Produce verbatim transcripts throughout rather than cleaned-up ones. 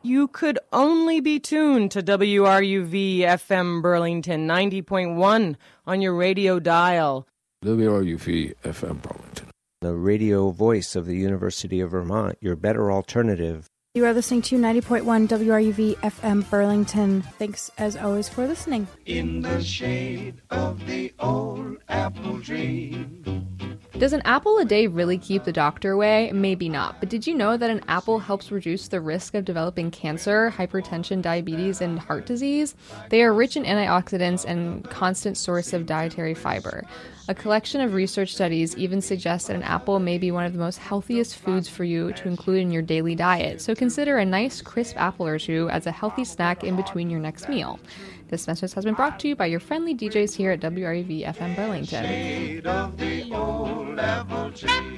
You could only be tuned to W R U V F M Burlington ninety point one on your radio dial. W R U V F M Burlington. The radio voice of the University of Vermont, your better alternative. You are listening to ninety point one W R U V F M Burlington. Thanks, as always, for listening. In the shade of the old apple tree. Does an apple a day really keep the doctor away? Maybe not. But did you know that an apple helps reduce the risk of developing cancer, hypertension, diabetes, and heart disease? They are rich in antioxidants and constant source of dietary fiber. A collection of research studies even suggests that an apple may be one of the most healthiest foods for you to include in your daily diet. So consider a nice crisp apple or two as a healthy snack in between your next meal. This message has been brought to you by your friendly D Js here at W R U V F M Burlington. Shade of the old apple tree.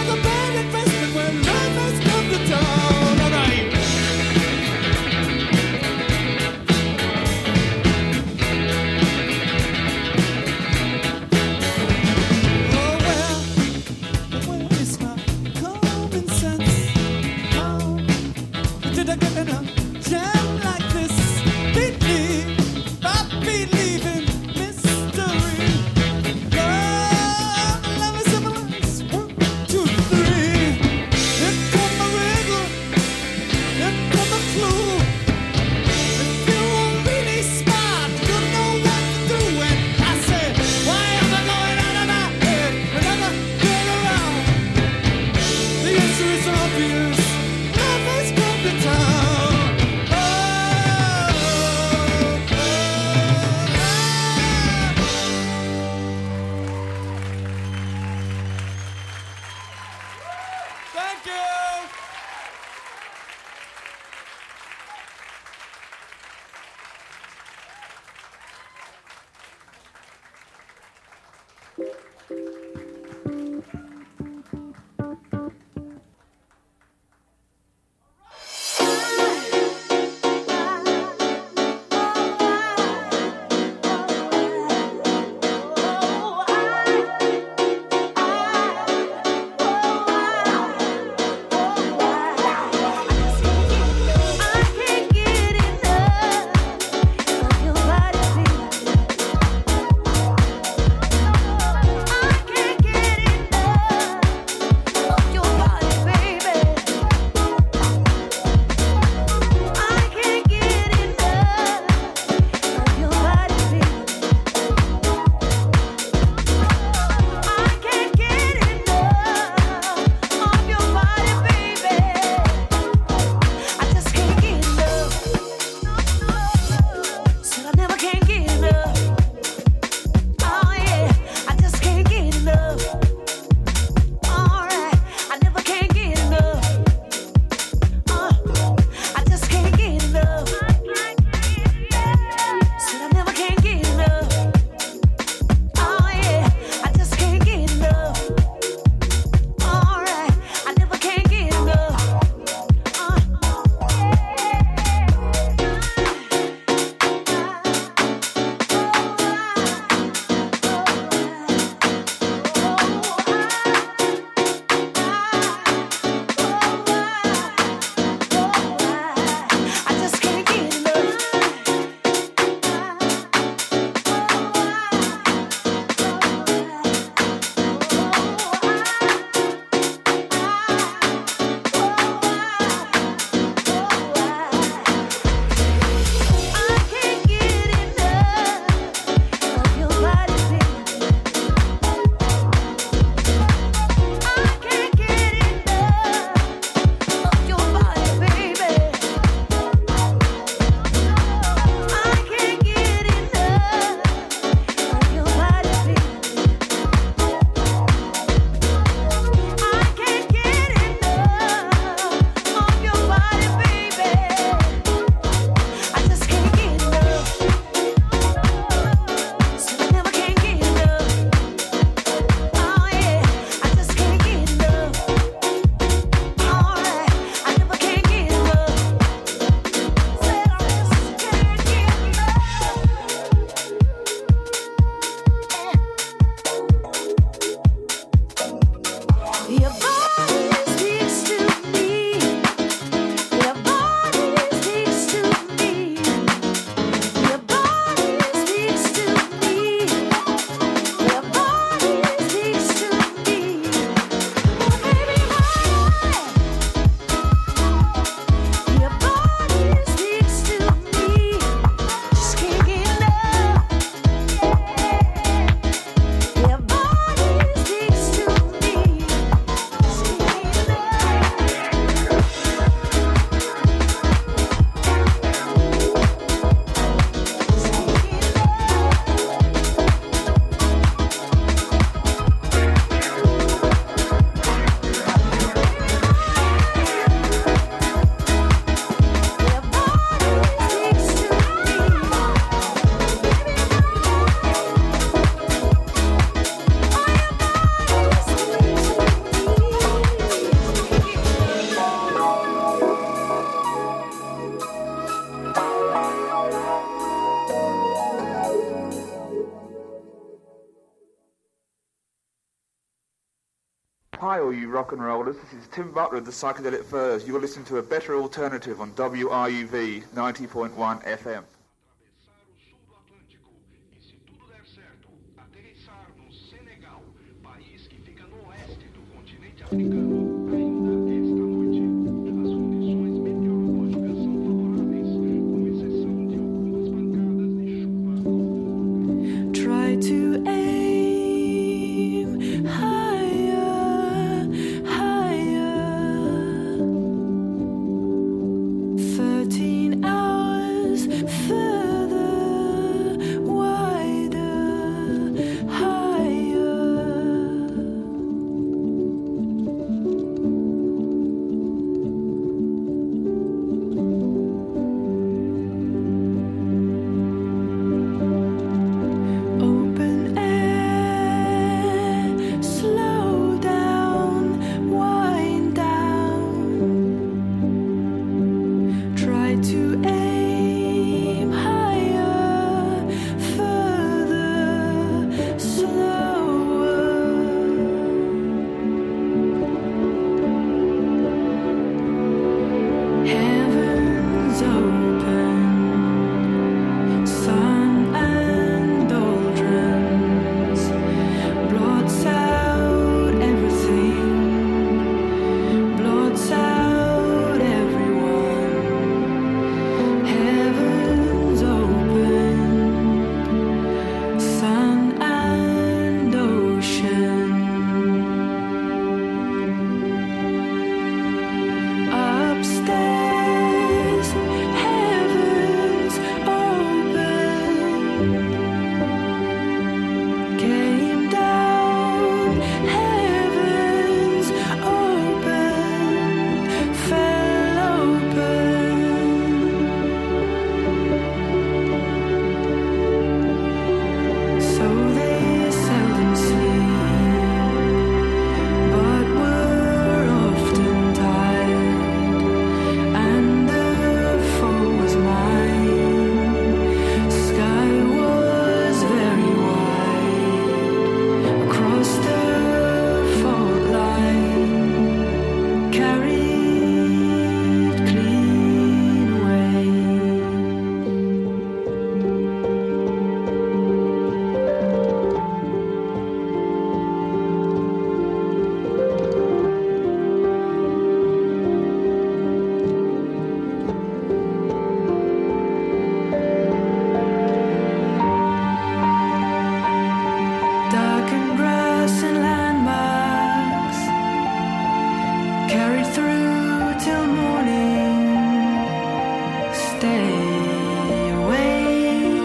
a bad investment when love has come to town. All right. Oh, well, where is my common sense? How did I get in a jam like this? Beat me by believing mystery. Love, love is simple as one, two, three. Hi, all you rock and rollers. This is Tim Butler of the Psychedelic Furs. You're listening to a better alternative on W R U V ninety point one F M. Try to aim higher, higher. Thirteen hours further, wider, higher. Open air, slow down, wind down. Try to aim higher, further, slower. Heavens open, sun and doldrums, blots out everything, blots out everyone. Heavens open, sun and ocean. Upstairs, heavens open, came down, heavens open, fell open. So they seldom sleep, but were often tired, and the fall was mine. Sky was very wide across the fault line, carried clean away. Darkened grass and landmarks, carried through till morning. Stay awake.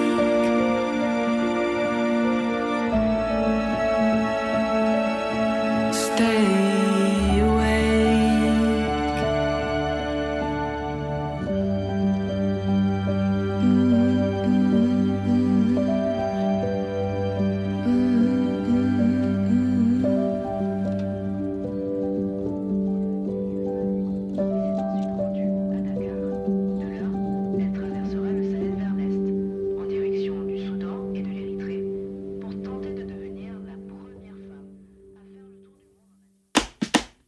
Stay awake. Elle traversera le Sahel vers l'est, en direction du Soudan et de l'Érythrée, pour tenter de devenir la première femme à faire le tour du monde.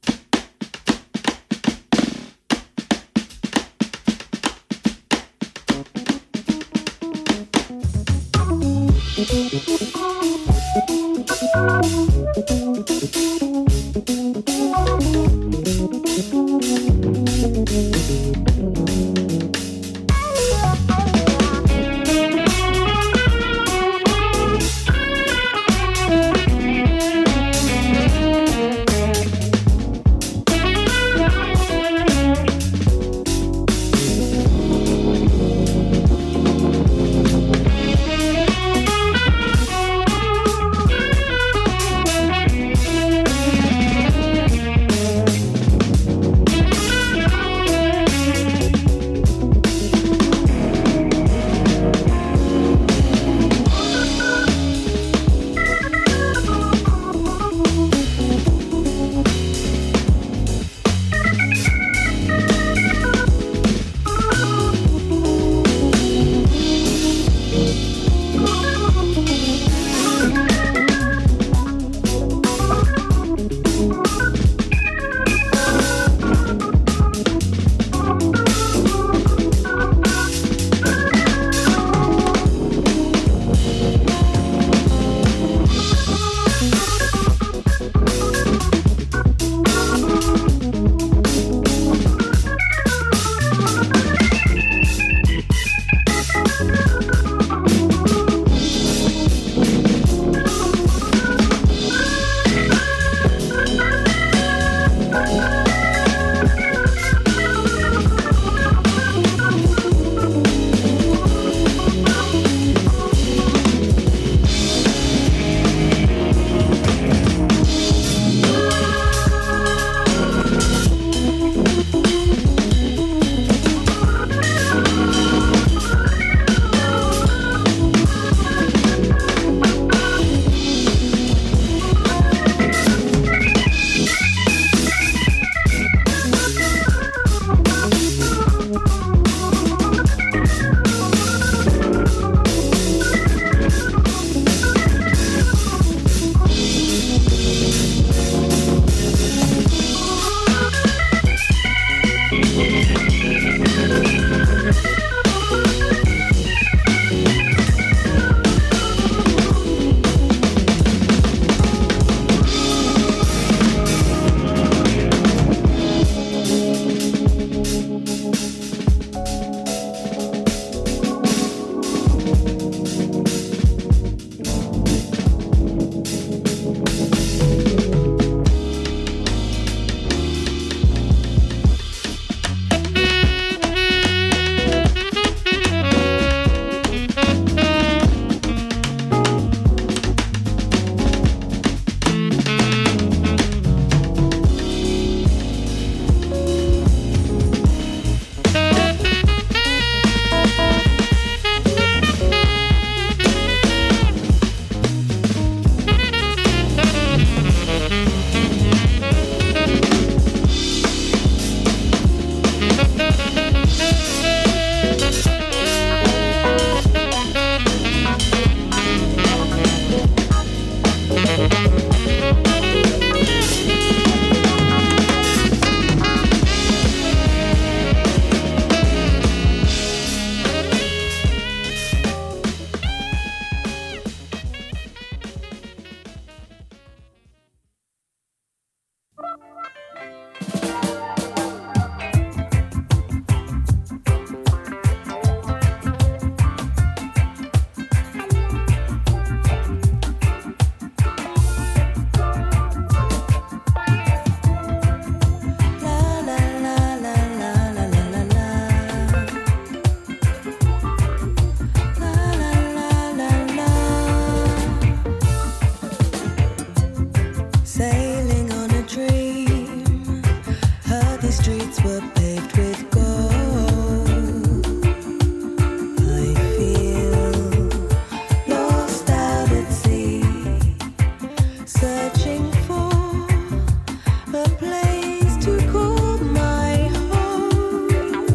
These streets were paved with gold. I feel lost out at sea, searching for a place to call my home.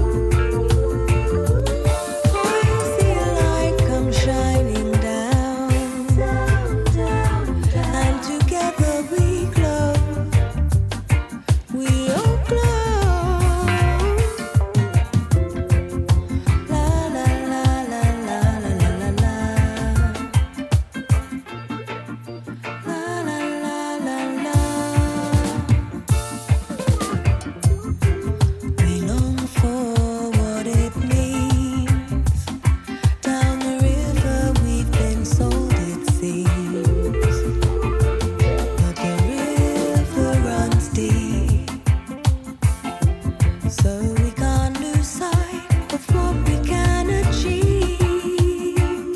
I see a light come shining down, and together we glow. We all glow. La la la la la la la la. La la la la la. We long for what it means. Down the river we've been sold, it seems. But the river runs deep, so we can't lose sight of what we can achieve.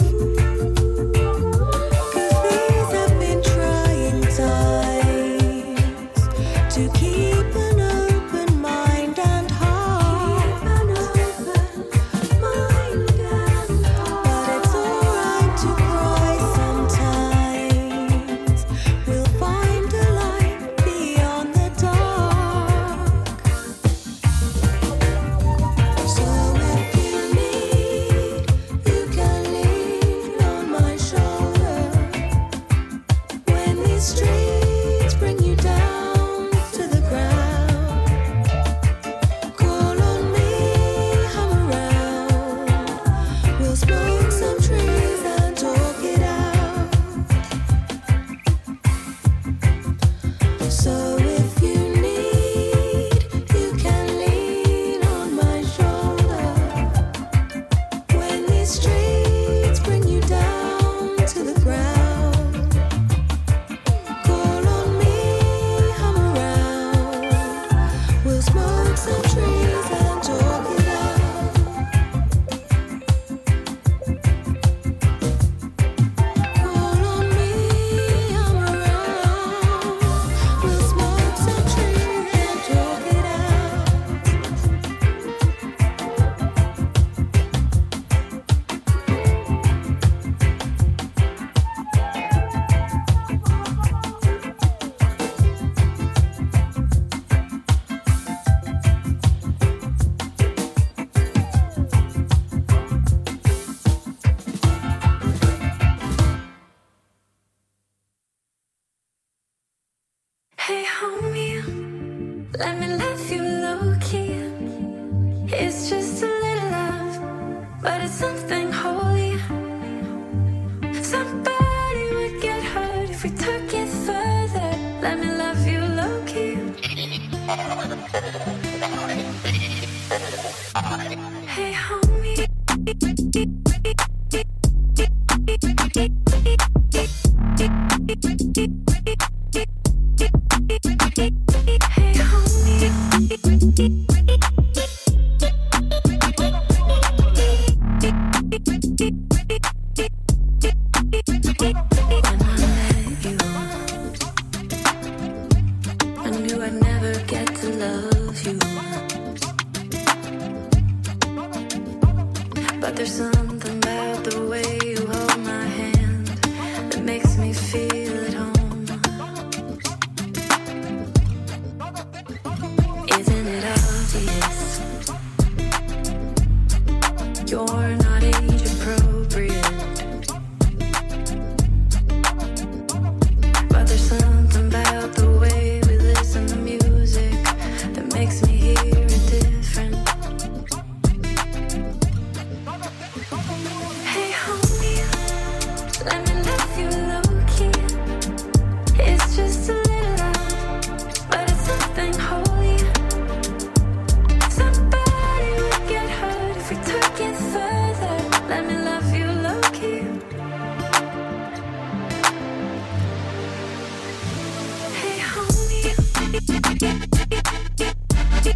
'Cause these have been trying times to keep an open mind and heart. But it's alright to cry sometimes. We'll find a light beyond the dark. So if you need, you can lean on my shoulder. When these streets bring you down to the ground, call on me, I'm around. We'll smoke some trees and talk it out. So if you need, you can lean on my shoulder. When these streets bring you down to the ground, call on me, I'm around. We'll smoke some trees and talk it out. Call on me, I'm around. We'll smoke some trees and talk it out. Hey homie, let me love you low key. It's just a little love, but it's something holy. Somebody would get hurt if we took it further. Let me love you low key. Hey homie. Hey homie. When I met you, I knew I'd never get to love you. But there's something about the way you hold my hand that makes me feel at home. Isn't it obvious? You're not age appropriate. But there's something about the way we listen to music that makes me hear it different. Hey homie, let me love you low key. It's just a little love, but it's something holy. Somebody would get hurt if we took it further. Let me love you low key. Hey homie.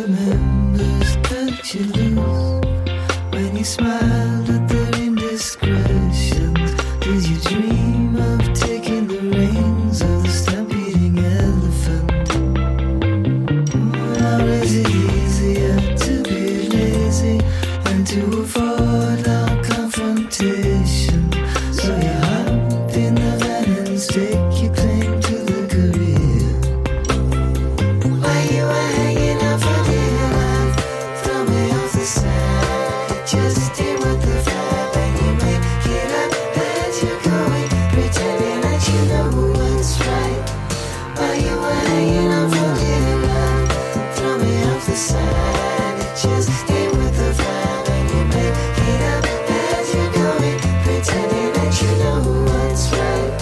remembers that you lose when you smiled at their indiscretions. Did you dream of taking the reins of the stampeding elephant? Or is it easier to be lazy and to avoid our confrontation? So you hop in the van and stake your claim to the career. While you were hanging out for dear life, throw me off the side. Just stay with the vibe and you make it up as you're going, pretending that you know what's right. While you were hanging out for dear life, throw me off the side. Just stay with the vibe and you make it up as you're going, pretending that you know what's right.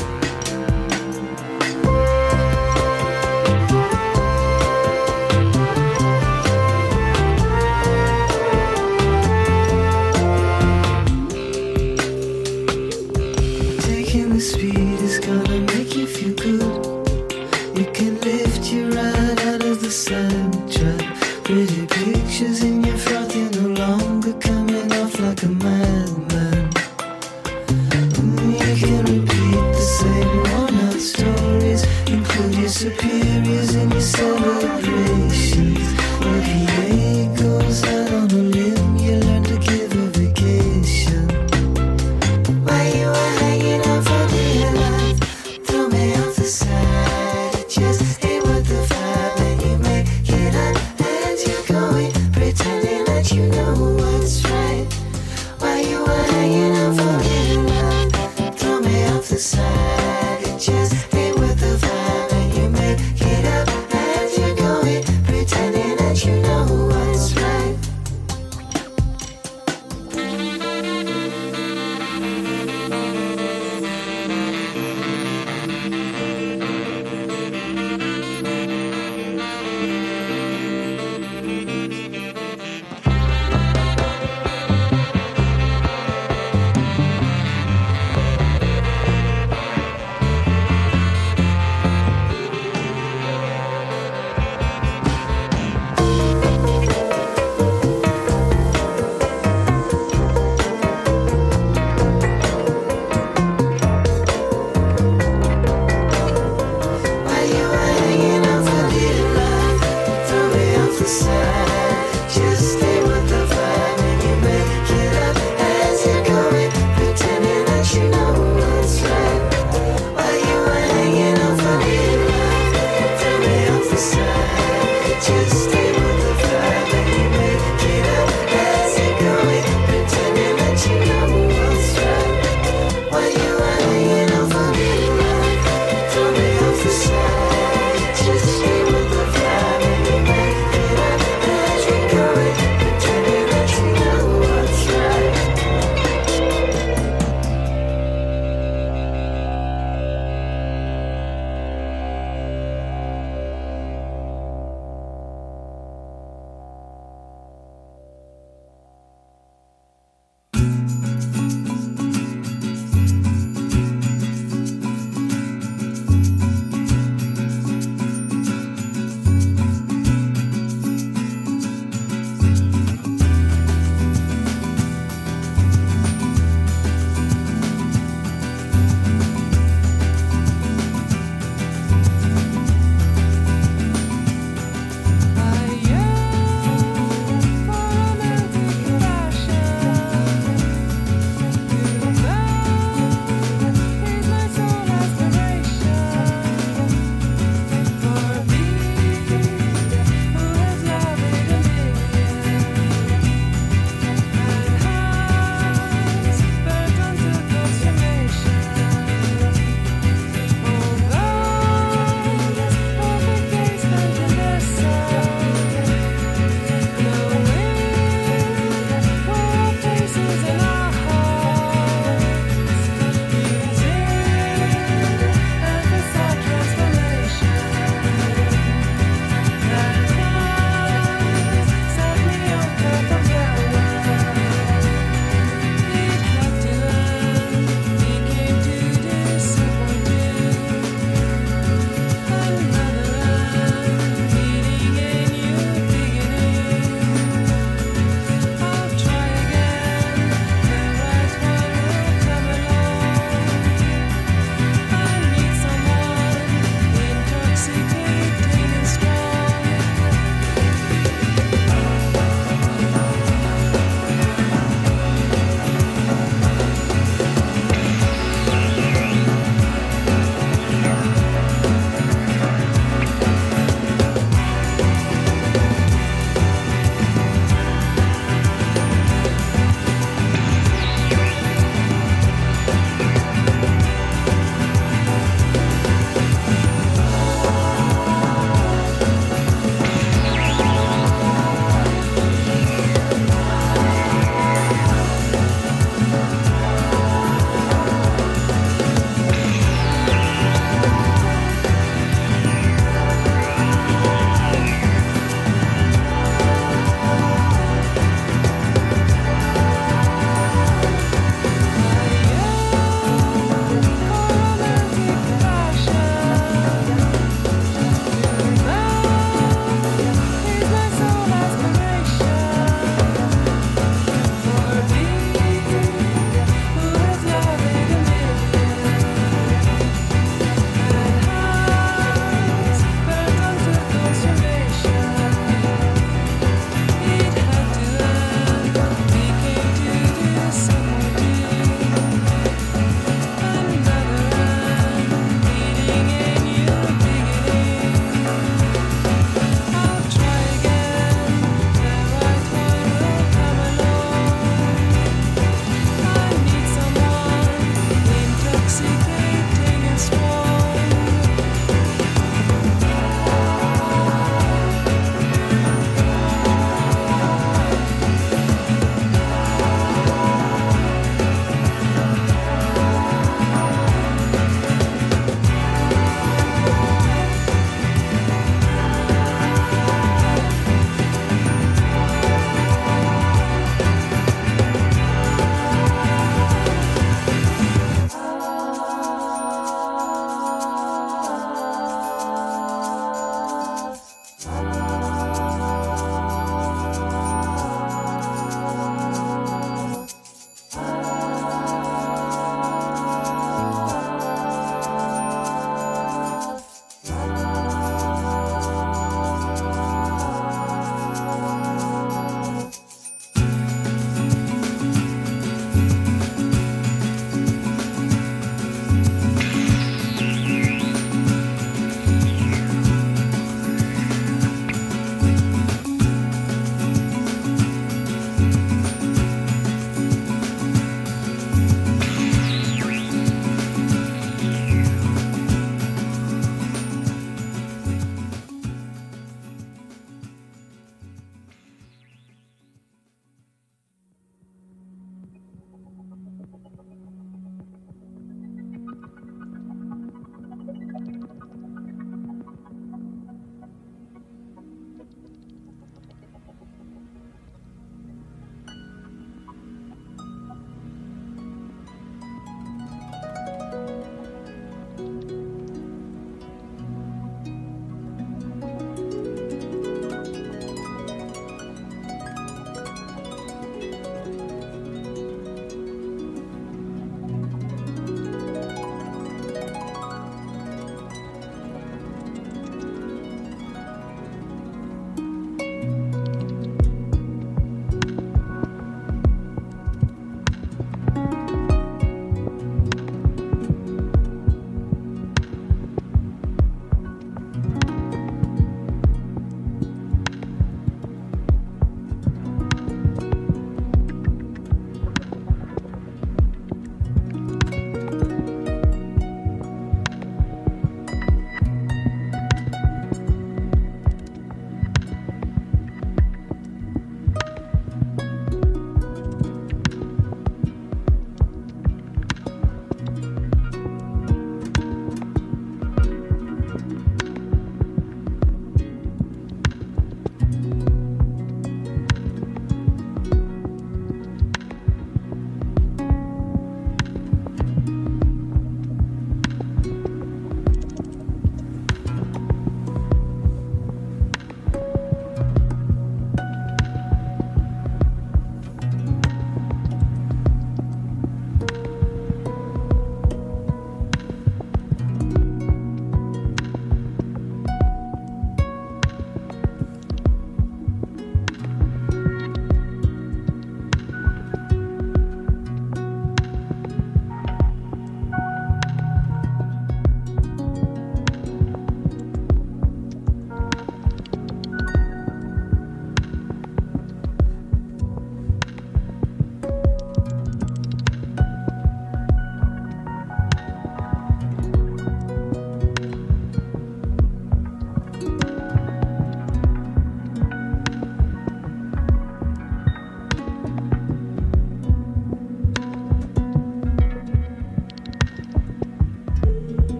Taking the speed is gonna make you feel good. You can lift you right out of the sidetrack. Pretty pictures in your froth, you're no longer coming off like a madman. Mm, You can repeat the same worn-out stories, include your superiors in your celebrations. Your P A goes out on a limb, you learn to give a vacation. While you were hanging out for dear life, throw me off the side. Just stay with the vibe and you make it up as you're going, pretending that you know what's right. While you were hanging out for dear life, throw me off the side. Just stay with the vibe and you make it up as you're going, pretending that you know what's right.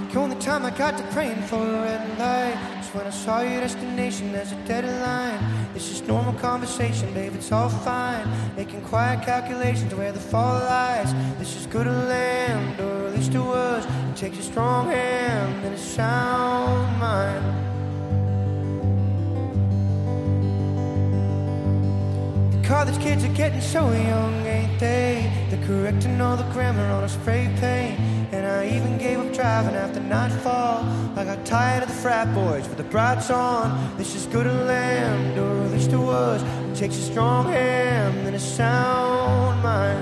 The only time I got to praying for a red light is when I saw your destination as a deadline. This is normal conversation, babe, it's all fine. Making quiet calculations where the fall lies. This is good to land, or at least it was. It takes a strong hand and a sound mind. The college kids are getting so young, ain't they? They're correcting all the grammar on a spray paint. And I even gave up driving after nightfall. I got tired of the frat boys with the brights on. This is good to land, or at least it was. It takes a strong hand and a sound mind.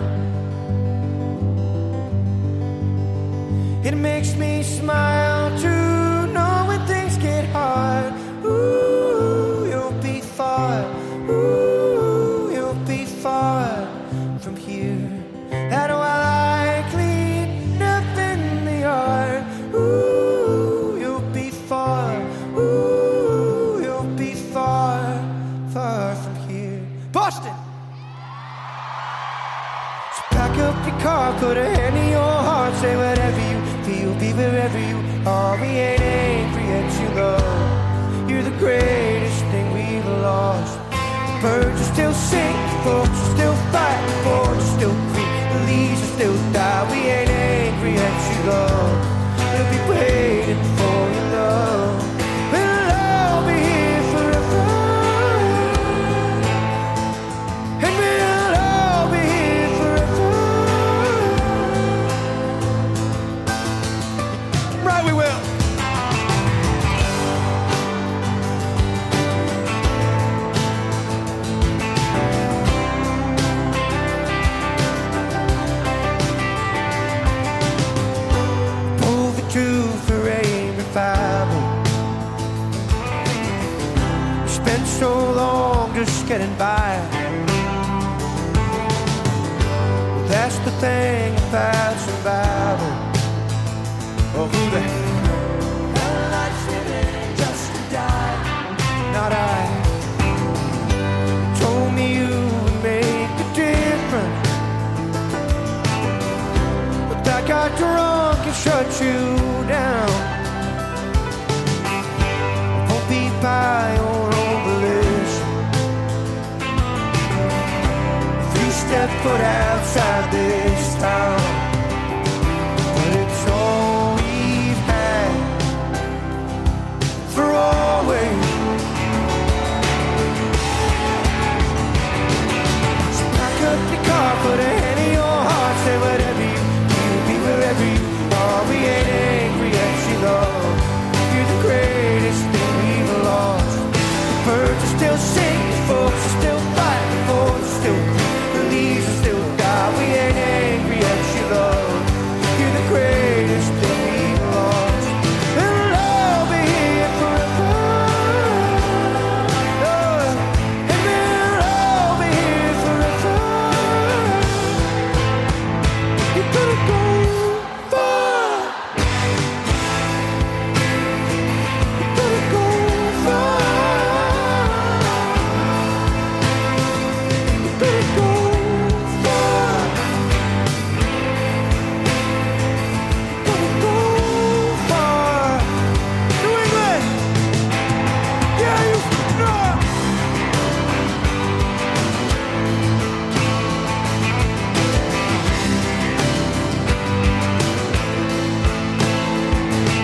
It makes me smile to know when things get hard. Ooh, you'll be far. Ooh, you'll be far from here. That while I clean up in the yard. Ooh, you'll be far. Ooh, you'll be far, far from here. Boston! So pack up your car, put a hand in your heart, say whatever you feel, be wherever you are. We ain't angry at you, love. You're the greatest thing we've lost. The birds are still sing, folks are still fight, the boards are still creep, the leaves will still die. We ain't angry at you, love. We'll be waiting for your love. We'll all be here forever, and we'll all be here forever. Right, we will. For a revival. We spent so long just getting by. Well, that's the thing about survival. Oh, who the